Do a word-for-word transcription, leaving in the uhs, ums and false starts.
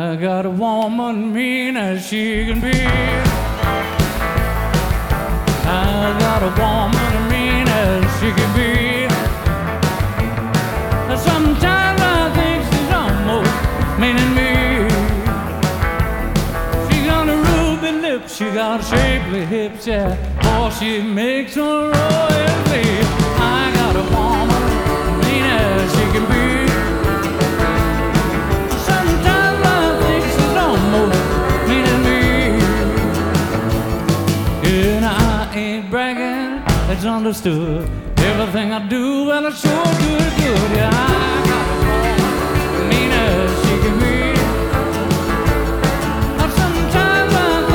I got a woman mean as she can be. I got a woman mean as she can be. Sometimes I think she's almost meaning me. She got a ruby lips, she got shapely hips, yeah. Boy, she makes a royalty. I got a woman mean as she can be. Sometimes I think she's almost meaning me. And I ain't bragging, it's understood. Everything I do, well, it's sure good, good, yeah. I got